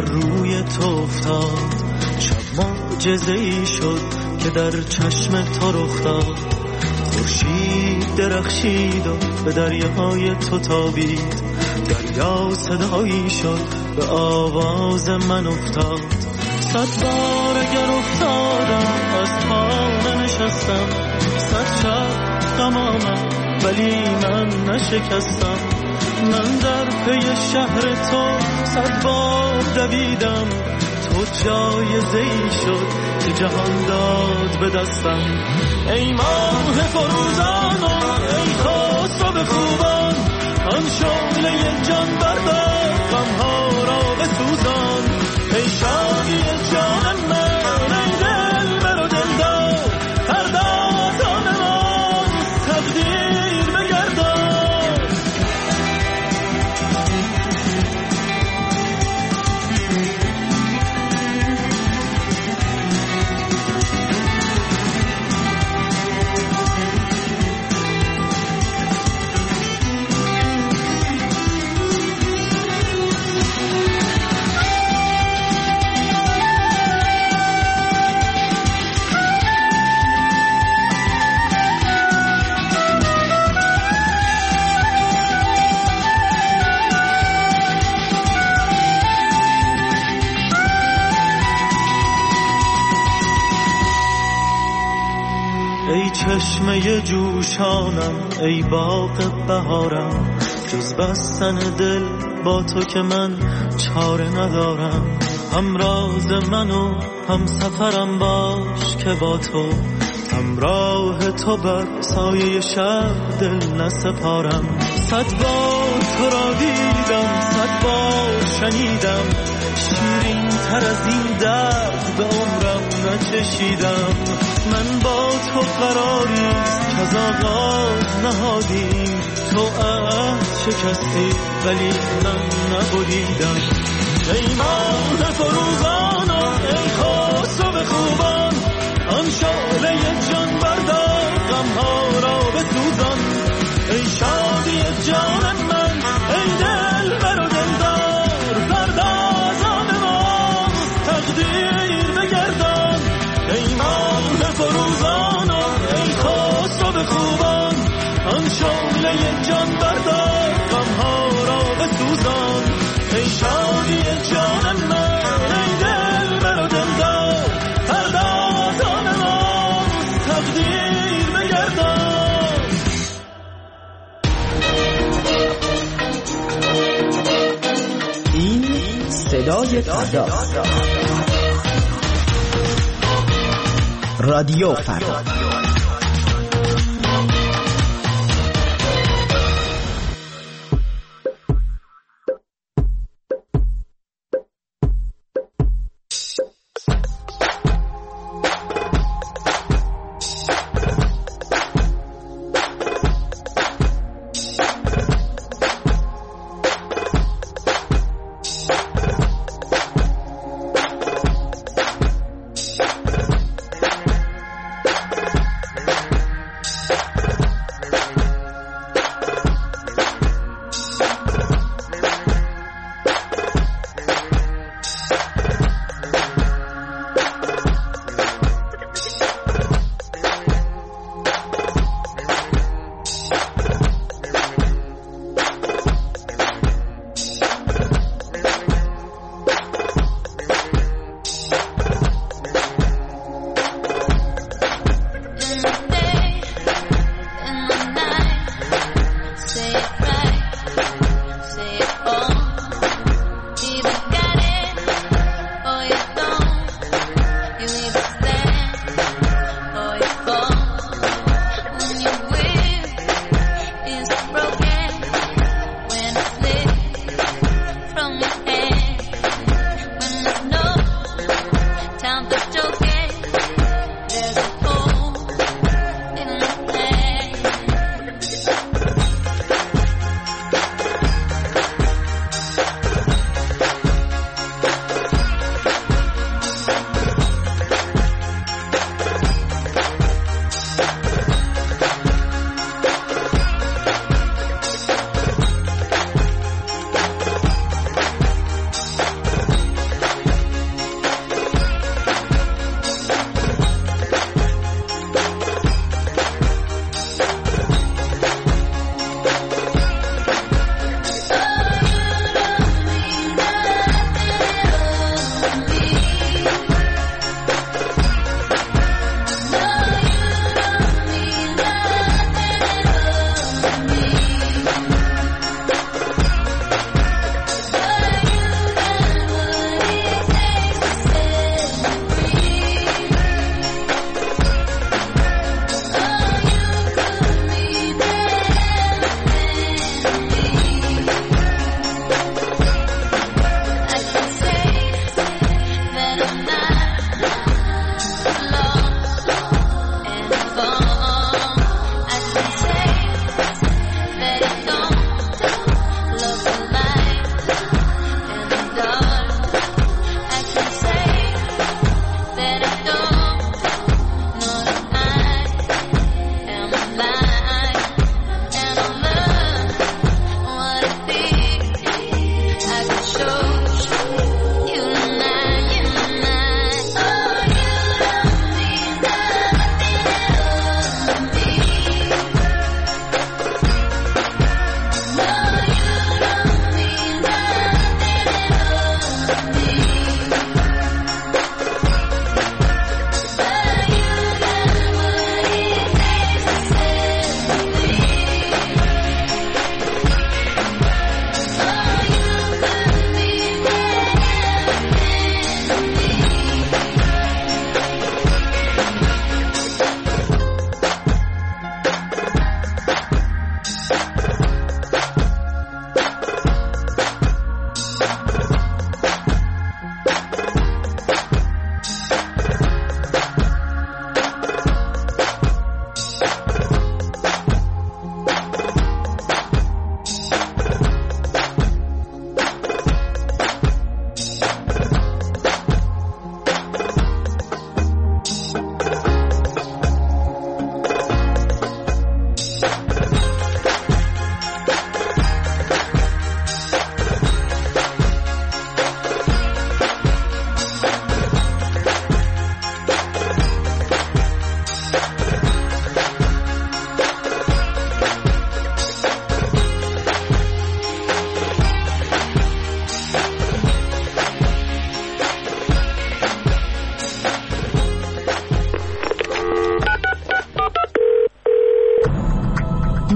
بر روی تو افتاد. شب معجزه‌ای شد که در چشم تو رخ داد. خورشید درخشید و به دریای تو تابید. دریا صدایی شد به آواز من افتاد. 100 بار اگر افتادم از پا ننشستم. 100 شب غم آمد ولی من نشکستم. من در پی شهر تو 100 بار دویدم. تو جایزه‌ای شد که جهان داد به دستم. ای ماه فروزان و ای خسرو خوبان، آن شعله جان بردار غم‌ها را بسوزان. ای شادی جان من، ای دلبر و دلدار، پردازان ما تقدیر بگردان. چشمه جوشانم، ای باغ بهارم، جز بستن دل با تو که من چاره ندارم. همراز من و هم سفرم باش که با تو همراه تو بر سایه شب دل نسپارم. 100 بار تو را دیدم، 100 بار شنیدم، شیرین تر از این درد به عمرم نچشیدم. من با تو قراریست که از آغاز نهادیم. تو عهد شکستی ولی من نبریدم. ای ماه فروزان و ای خسرو خوبان، آن شعله جان بردار غم‌ها را بسوزان. ای شادی جان من، ای دلبر و دلدار، پردازان ما تقدیر بگردان. ای ماه فروزان و ای خسرو خوبان، آن شعله جان بردار غم‌ها را بسوزان. ای شادی جان من، ای دلبر و دلدار، پردازان ما تقدیر بگردان. این صدای فردا، رادیو فردا.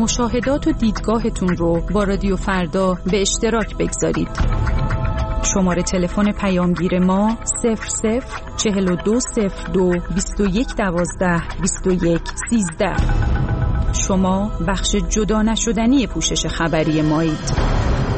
مشاهدات و دیدگاهتون رو با رادیو فردا به اشتراک بگذارید. شماره تلفن پیامگیر ما 00420221122113. شما بخش جدا نشدنی پوشش خبری مایید.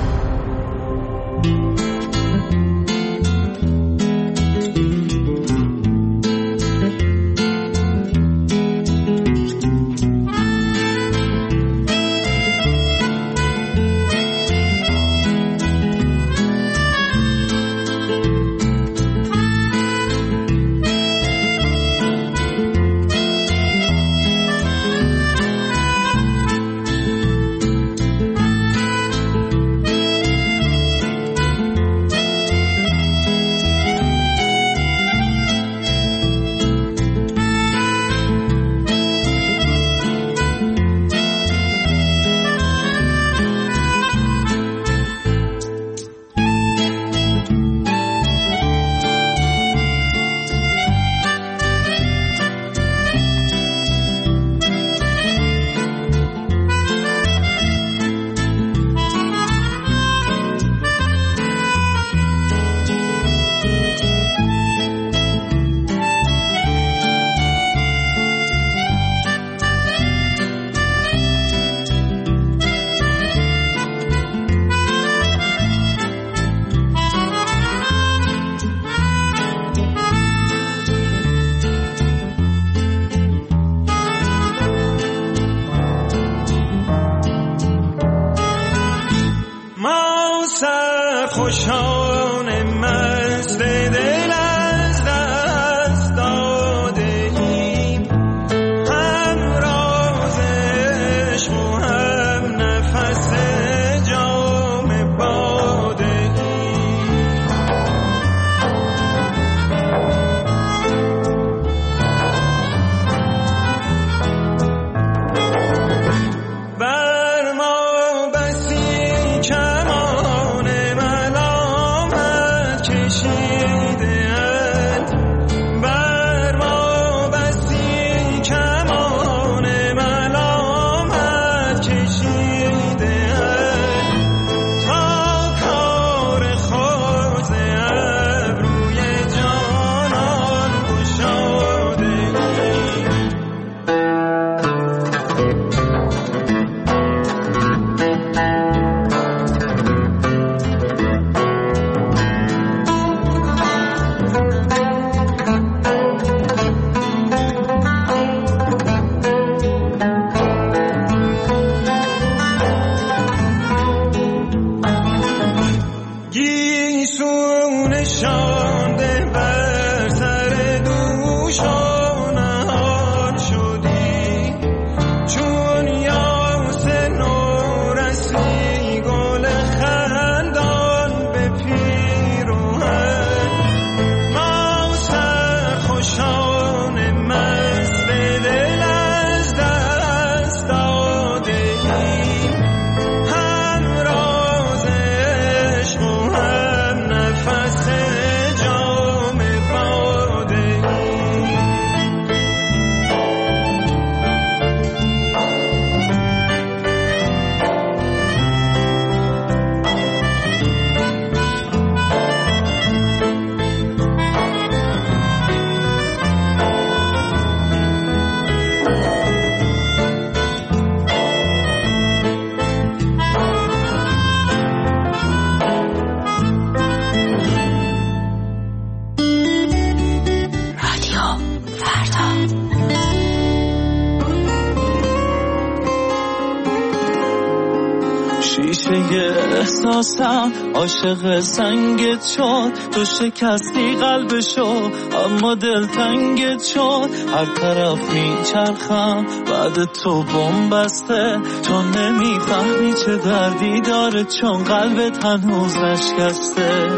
احساسم عاشق سنگت شد، تو شکستی قلبشو اما دل تنگت شد. هر طرف میچرخم بعد تو بمب بسته، تو نمیفهمی چه دردی داره چون قلبت هنوز نشکسته.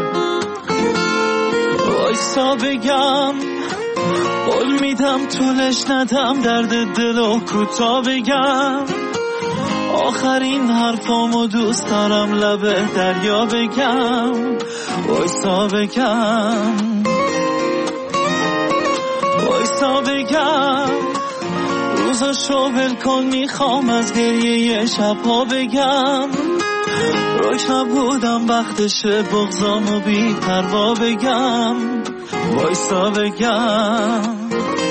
وایسا بگم قول میدم طولش ندم، درد دلو کوتاه بگم. آخرین حرفامو دوست دارم لبه دریا بگم. وایسا بگم روز روزاشو ول کن میخوام از گریه شبها بگم روک نبودم وقتشه بغضامو بی پروا بگم وایسا بگم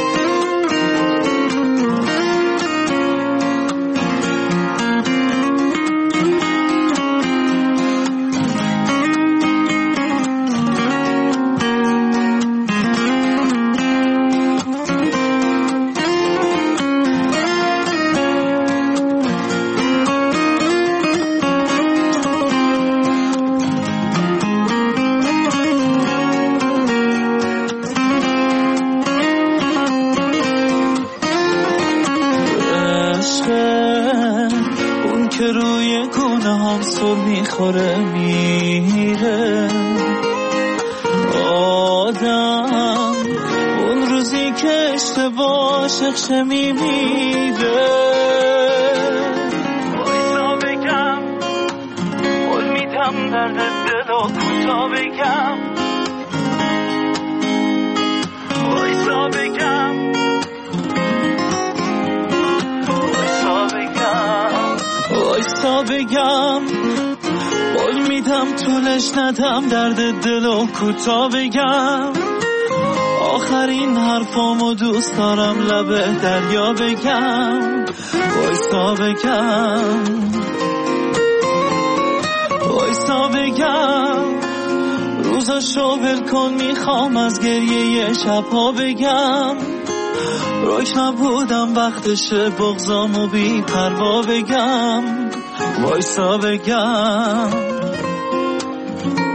که روی گونه هم سر میخوره میره آدم اون روزی که اشتباه شخشه میمیره وایسا بگم قول میدم درد دل و کوتا بگم وایسا بگم وایسا بگم قول میدم طولش ندم درد دل و کوتا بگم آخرین حرفامو دوست دارم لبه دریا بگم وایسا بگم وایسا بگم روزاشو ول کن میخوام از گریه شبها بگم روک نبودم وقتشه بغضامو بی پروا بگم وایسا بگم